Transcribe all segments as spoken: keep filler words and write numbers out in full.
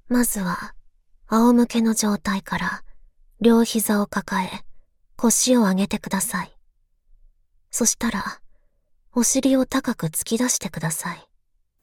まずは、仰向けの状態から両膝を抱え、腰を上げてください。そしたら、お尻を高く突き出してください。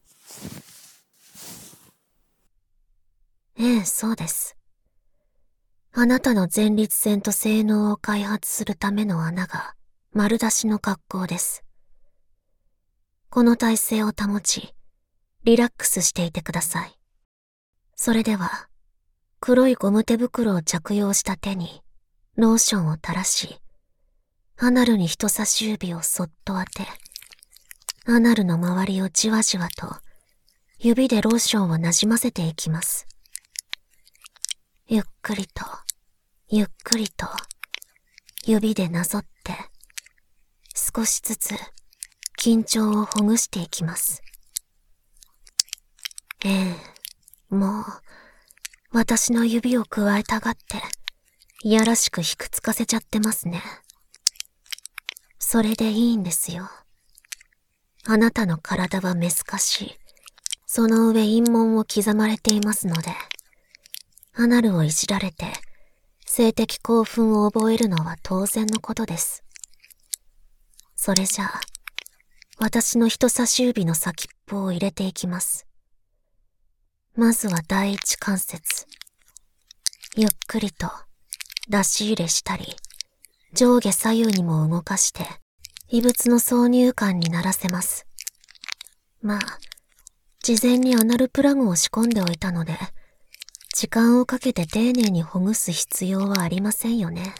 ええ、そうです。あなたの前立腺と性能を開発するための穴が丸出しの格好です。この体勢を保ち、リラックスしていてください。それでは、黒いゴム手袋を着用した手にローションを垂らし、アナルに人差し指をそっと当て、アナルの周りをじわじわと指でローションをなじませていきます。ゆっくりと、ゆっくりと、指でなぞって、少しずつ緊張をほぐしていきます。ええ、もう、私の指を加えたがって、いやらしくひくつかせちゃってますね。それでいいんですよ。あなたの体はメス化し、その上陰紋を刻まれていますので、アナルをいじられて、性的興奮を覚えるのは当然のことです。それじゃあ、私の人差し指の先っぽを入れていきます。まずは第一関節。ゆっくりと出し入れしたり、上下左右にも動かして、異物の挿入感にならせます。まあ、事前にアナルプラグを仕込んでおいたので、時間をかけて丁寧にほぐす必要はありませんよね。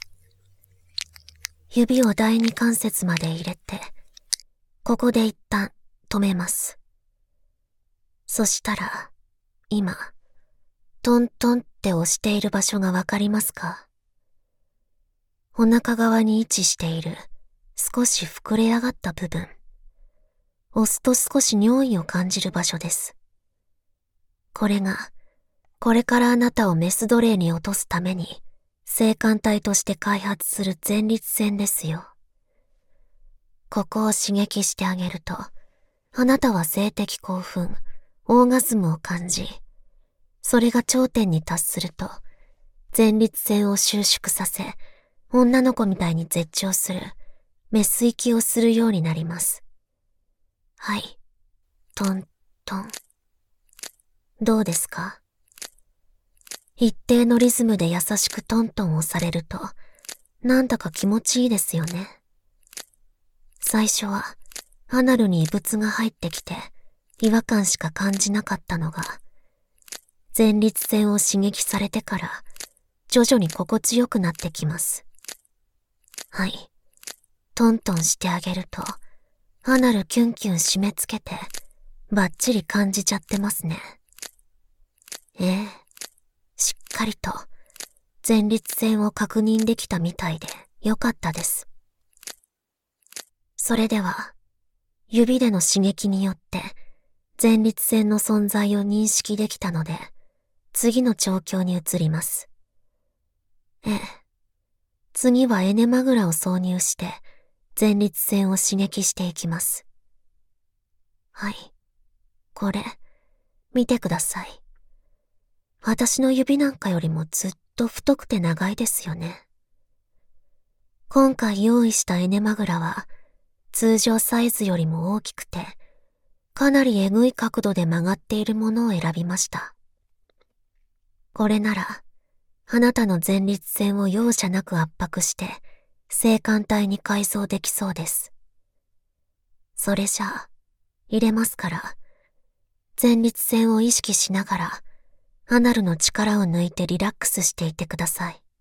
指を第二関節まで入れて、ここで一旦止めます。そしたら、今、トントンって押している場所がわかりますか？お腹側に位置している少し膨れ上がった部分。押すと少し尿意を感じる場所です。これが、これからあなたをメス奴隷に落とすために、性感帯として開発する前立腺ですよ。ここを刺激してあげると、あなたは性的興奮、オーガズムを感じ、それが頂点に達すると、前立腺を収縮させ、女の子みたいに絶頂する、メス息をするようになります。はい。トントン。どうですか？一定のリズムで優しくトントン押されると、なんだか気持ちいいですよね。最初は、アナルに異物が入ってきて、違和感しか感じなかったのが、前立腺を刺激されてから、徐々に心地よくなってきます。はい。トントンしてあげると、アナルキュンキュン締め付けて、バッチリ感じちゃってますね。ええ、しっかりと、前立腺を確認できたみたいでよかったです。それでは、指での刺激によって、前立腺の存在を認識できたので、次の状況に移ります。ええ。次はエネマグラを挿入して、前立腺を刺激していきます。はい。これ、見てください。私の指なんかよりもずっと太くて長いですよね。今回用意したエネマグラは、通常サイズよりも大きくて、かなりえぐい角度で曲がっているものを選びました。これなら、あなたの前立腺を容赦なく圧迫して、性感帯に改造できそうです。それじゃあ、入れますから、前立腺を意識しながら、アナルの力を抜いてリラックスしていてください。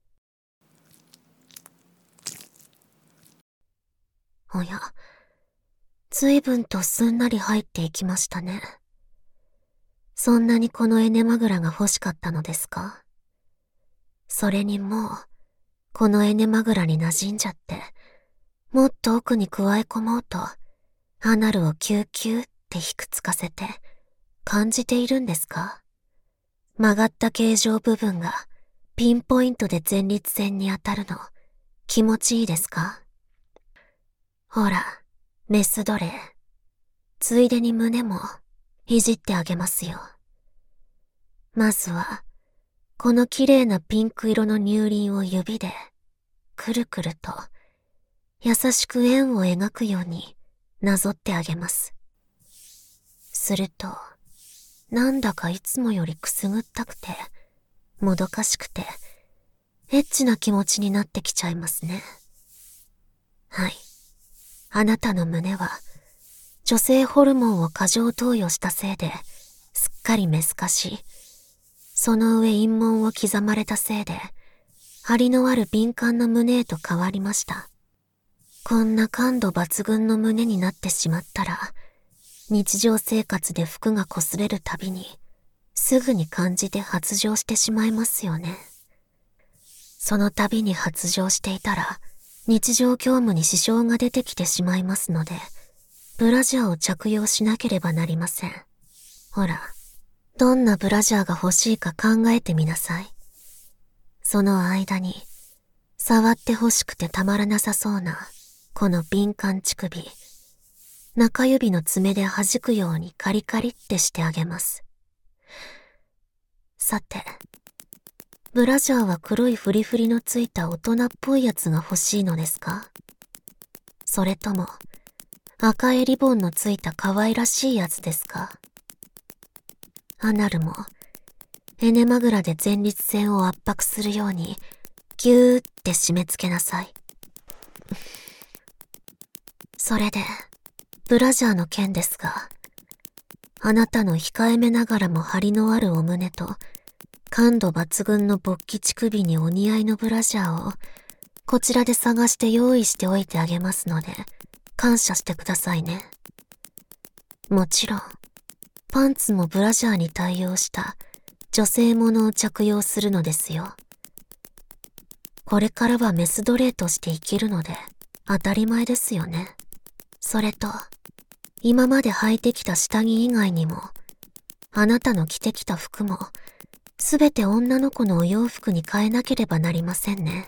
おや、随分とすんなり入っていきましたね。そんなにこのエネマグラが欲しかったのですか？それにもう、このエネマグラに馴染んじゃって、もっと奥に加え込もうと、アナルをキューキューってひくつかせて、感じているんですか？曲がった形状部分がピンポイントで前立腺に当たるの、気持ちいいですか？ほら、メス奴隷。ついでに胸もいじってあげますよ。 まずは、この綺麗なピンク色の乳輪を指で、くるくると、優しく円を描くようになぞってあげます。すると、なんだかいつもよりくすぐったくて、もどかしくて、エッチな気持ちになってきちゃいますね。はい。あなたの胸は、女性ホルモンを過剰投与したせいで、すっかりメス化し、その上陰紋を刻まれたせいで、張りのある敏感な胸へと変わりました。こんな感度抜群の胸になってしまったら、日常生活で服が擦れるたびに、すぐに感じて発情してしまいますよね。その度に発情していたら、日常業務に支障が出てきてしまいますので、ブラジャーを着用しなければなりません。ほら、どんなブラジャーが欲しいか考えてみなさい。その間に、触って欲しくてたまらなさそうな、この敏感乳首、中指の爪で弾くようにカリカリってしてあげます。さて、ブラジャーは黒いフリフリのついた大人っぽいやつが欲しいのですか？それとも、赤いリボンのついた可愛らしいやつですか？アナルも、エネマグラで前立腺を圧迫するように、ぎゅーって締め付けなさい。それで、ブラジャーの件ですが、あなたの控えめながらも張りのあるお胸と、感度抜群の勃起乳首にお似合いのブラジャーを、こちらで探して用意しておいてあげますので、感謝してくださいね。もちろん、パンツもブラジャーに対応した女性ものを着用するのですよ。これからはメス奴隷として生きるので、当たり前ですよね。それと、今まで履いてきた下着以外にも、あなたの着てきた服も、すべて女の子のお洋服に変えなければなりませんね。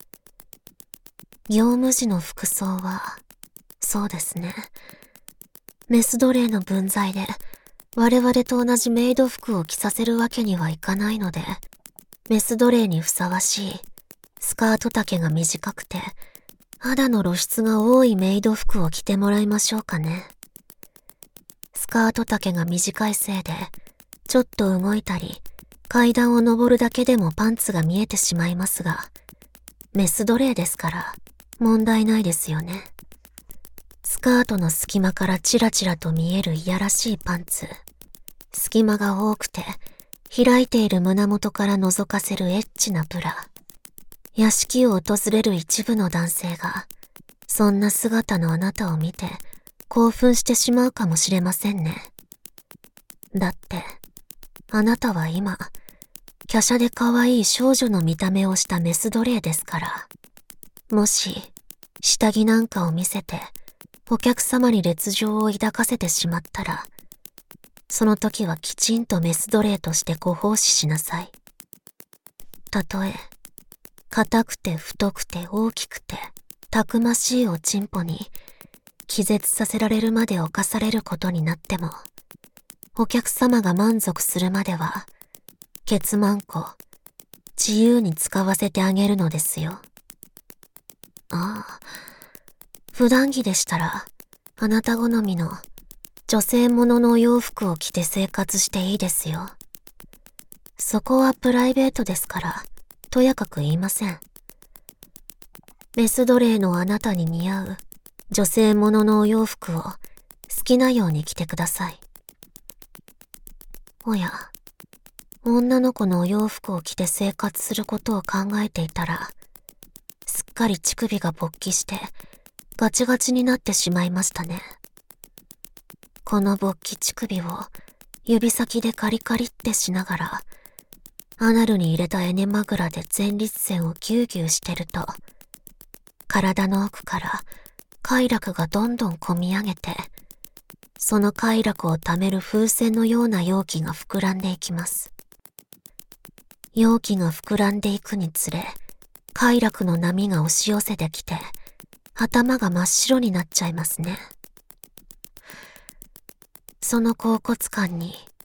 業務時の服装は、そうですね。メス奴隷の分際で、我々と同じメイド服を着させるわけにはいかないので、メス奴隷にふさわしい、スカート丈が短くて、肌の露出が多いメイド服を着てもらいましょうかね。スカート丈が短いせいで、ちょっと動いたり、階段を登るだけでもパンツが見えてしまいますが、メス奴隷ですから問題ないですよね。スカートの隙間からチラチラと見えるいやらしいパンツ。隙間が多くて、開いている胸元から覗かせるエッチなブラ。屋敷を訪れる一部の男性が、そんな姿のあなたを見て興奮してしまうかもしれませんね。だって、あなたは今、華奢で可愛い少女の見た目をしたメス奴隷ですから。もし、下着なんかを見せて、お客様に劣情を抱かせてしまったら、その時はきちんとメス奴隷としてご奉仕しなさい。たとえ、硬くて太くて大きくて、たくましいおちんぽに、気絶させられるまで侵されることになっても、お客様が満足するまでは、ケツマンコ、自由に使わせてあげるのですよ。ああ、普段着でしたら、あなた好みの女性もののお洋服を着て生活していいですよ。そこはプライベートですから、とやかく言いません。メス奴隷のあなたに似合う女性もののお洋服を好きなように着てください。おや、女の子のお洋服を着て生活することを考えていたら、すっかり乳首が勃起してガチガチになってしまいましたね。この勃起乳首を指先でカリカリってしながら、アナルに入れたエネマグラで前立腺をギューギューしてると、体の奥から快楽がどんどん込み上げて、その快楽をためる風船のような容器が膨らんでいきます。容器が膨らんでいくにつれ、快楽の波が押し寄せてきて、頭が真っ白になっちゃいますね。その恍惚感に、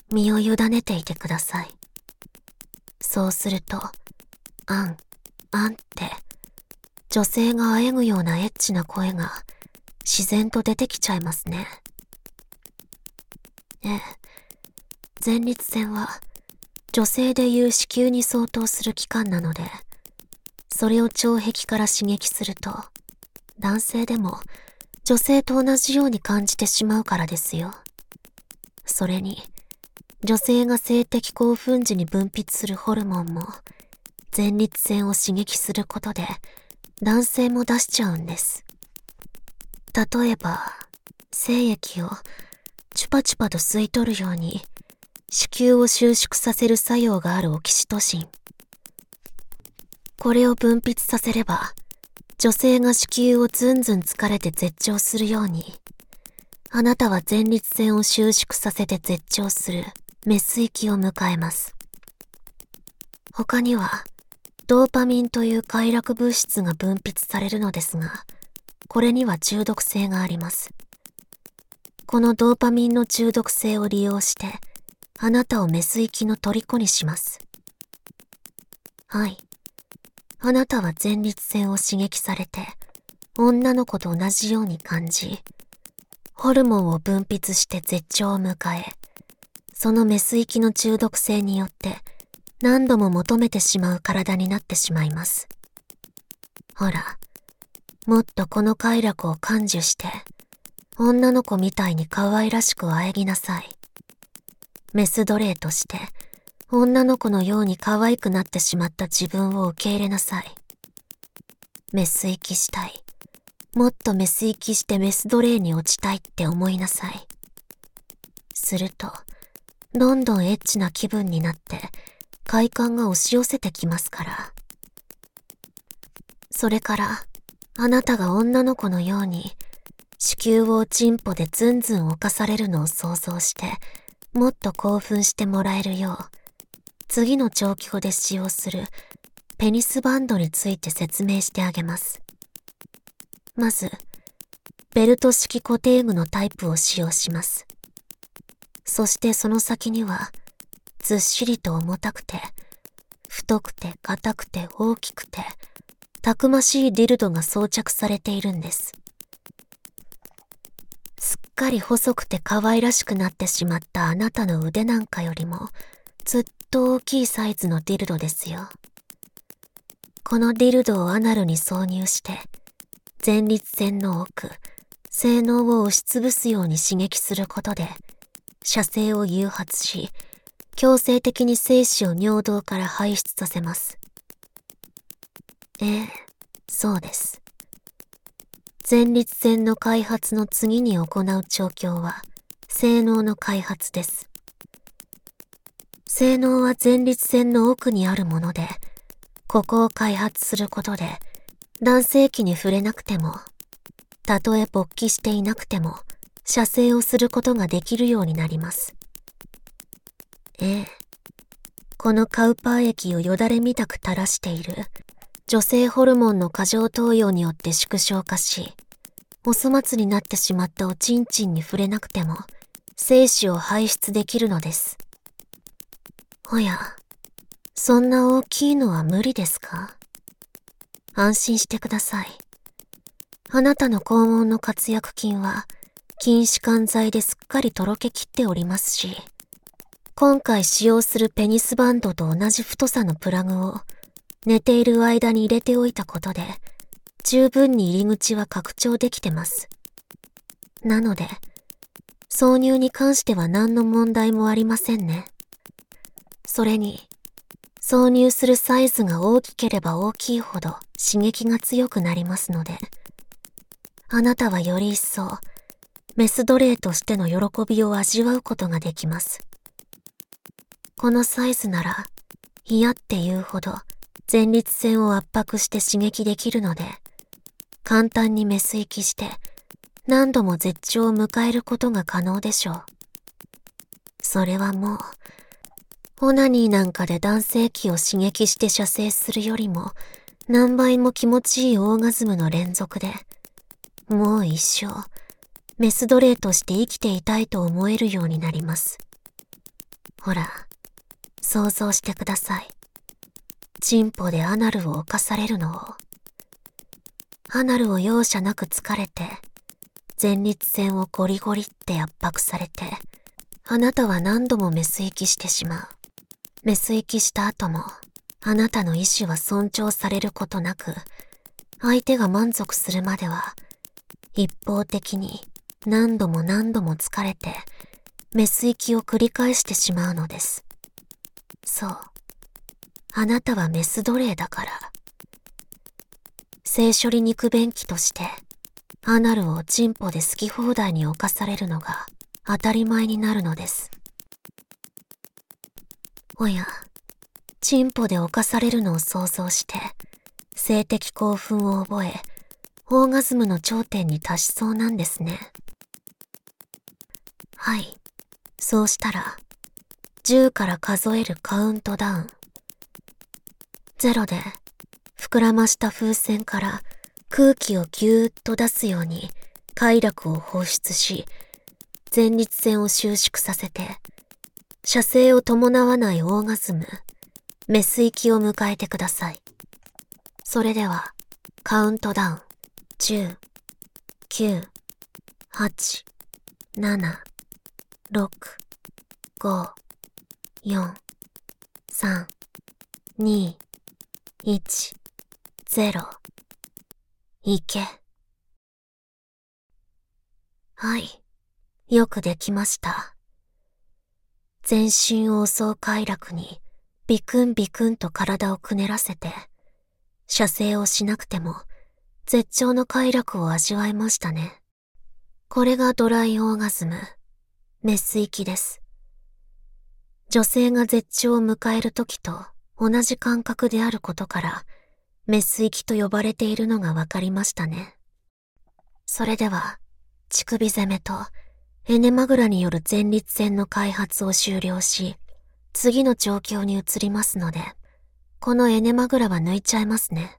身を委ねていてください。そうすると、あん、あんって、女性があえぐようなエッチな声が自然と出てきちゃいますね。ええ、前立腺は女性でいう子宮に相当する器官なので、それを腸壁から刺激すると、男性でも女性と同じように感じてしまうからですよ。それに、女性が性的興奮時に分泌するホルモンも、前立腺を刺激することで、男性も出しちゃうんです。例えば、精液をチュパチュパと吸い取るように、子宮を収縮させる作用があるオキシトシン。これを分泌させれば、女性が子宮をずんずん疲れて絶頂するように、あなたは前立腺を収縮させて絶頂するメス域を迎えます。他には、ドーパミンという快楽物質が分泌されるのですが、これには中毒性があります。このドーパミンの中毒性を利用して、あなたをメス域の虜にします。はい。あなたは前立腺を刺激されて、女の子と同じように感じ、ホルモンを分泌して絶頂を迎え、そのメス域の中毒性によって何度も求めてしまう体になってしまいます。ほら、もっとこの快楽を感受して、女の子みたいに可愛らしくあえぎなさい。メス奴隷として、女の子のように可愛くなってしまった自分を受け入れなさい。メス域したい。もっとメス域してメス奴隷に落ちたいって思いなさい。すると、どんどんエッチな気分になって、快感が押し寄せてきますから。それから、あなたが女の子のように、子宮をチンポでずんずん侵されるのを想像して、もっと興奮してもらえるよう、次の長期語で使用するペニスバンドについて説明してあげます。まず、ベルト式固定具のタイプを使用します。そしてその先には、ずっしりと重たくて、太くて硬くて大きくて、たくましいディルドが装着されているんです。すっかり細くて可愛らしくなってしまったあなたの腕なんかよりも、ずっと大きいサイズのディルドですよ。このディルドをアナルに挿入して、前立腺の奥、性能を押しつぶすように刺激することで、射精を誘発し、強制的に精子を尿道から排出させます。ええ、そうです。前立腺の開発の次に行う調教は、性能の開発です。性能は前立腺の奥にあるもので、ここを開発することで、男性器に触れなくても、たとえ勃起していなくても、射精をすることができるようになります。ええ、このカウパー液をよだれみたく垂らしている、女性ホルモンの過剰投与によって縮小化し、お粗末になってしまったおちんちんに触れなくても、精子を排出できるのです。おや、そんな大きいのは無理ですか？安心してください。あなたの肛門の括約筋は、筋弛緩剤ですっかりとろけきっておりますし、今回使用するペニスバンドと同じ太さのプラグを、寝ている間に入れておいたことで、十分に入り口は拡張できてます。なので、挿入に関しては何の問題もありませんね。それに、挿入するサイズが大きければ大きいほど刺激が強くなりますので、あなたはより一層、メス奴隷としての喜びを味わうことができます。このサイズなら、嫌って言うほど、前立腺を圧迫して刺激できるので、簡単にメス息して、何度も絶頂を迎えることが可能でしょう。それはもう、オナニーなんかで男性器を刺激して射精するよりも、何倍も気持ちいいオーガズムの連続で、もう一生、メス奴隷として生きていたいと思えるようになります。 ほら、想像してください。チンポでアナルを犯されるのを。アナルを容赦なく疲れて、前立腺をゴリゴリって圧迫されて、あなたは何度もメス息してしまう。メス息した後も、あなたの意思は尊重されることなく、相手が満足するまでは、一方的に何度も何度も疲れて、メス息を繰り返してしまうのです。そう。あなたはメス奴隷だから。性処理肉便器として、アナルをチンポで好き放題に侵されるのが当たり前になるのです。おや、チンポで侵されるのを想像して、性的興奮を覚え、オーガズムの頂点に達しそうなんですね。はい。そうしたら、じゅうから数えるカウントダウン。ゼロで、膨らました風船から空気をぎゅーっと出すように快楽を放出し、前立腺を収縮させて、射精を伴わないオーガズム、メス息を迎えてください。それでは、カウントダウン、じゅう、きゅう、はち、なな、ろく、ご、よん、さん、に、いち、ゼロ。いけ。はい。よくできました。全身を襲う快楽にビクンビクンと体をくねらせて、射精をしなくても絶頂の快楽を味わえましたね。これがドライオーガズム、メス息です。女性が絶頂を迎える時と同じ感覚であることから、メス息と呼ばれているのがわかりましたね。それでは、乳首攻めとエネマグラによる前立腺の開発を終了し、次の状況に移りますので、このエネマグラは抜いちゃいますね。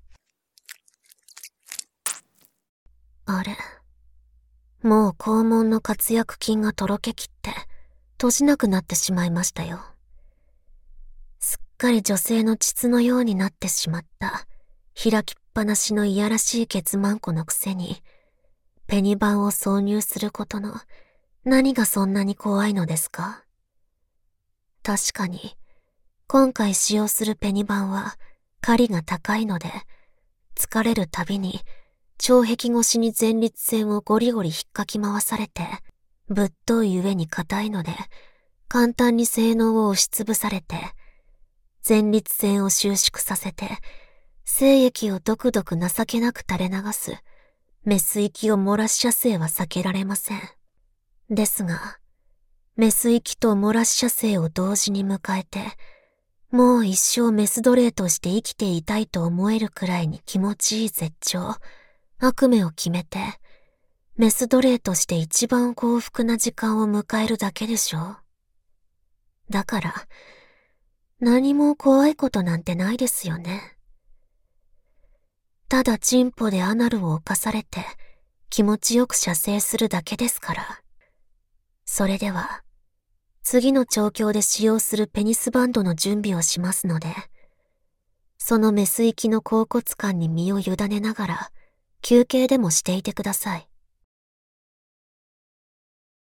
あれ、もう肛門の活躍筋がとろけきって、閉じなくなってしまいましたよ。すっかり女性の膣のようになってしまった、開きっぱなしのいやらしいケツマンコのくせに、ペニバンを挿入することの何がそんなに怖いのですか？確かに、今回使用するペニバンは狩りが高いので、疲れるたびに腸壁越しに前立腺をゴリゴリ引っかき回されて、ぶっとい上に硬いので、簡単に性能を押しつぶされて、前立腺を収縮させて、精液をどくどく情けなく垂れ流す、メス息を漏らし射精は避けられません。ですが、メス息と漏らし射精を同時に迎えて、もう一生メス奴隷として生きていたいと思えるくらいに気持ちいい絶頂、悪夢を決めて、メス奴隷として一番幸福な時間を迎えるだけでしょう。だから、何も怖いことなんてないですよね。ただチンポでアナルを犯されて気持ちよく射精するだけですから。それでは、次の調教で使用するペニスバンドの準備をしますので、そのメス息の恍惚感に身を委ねながら休憩でもしていてください。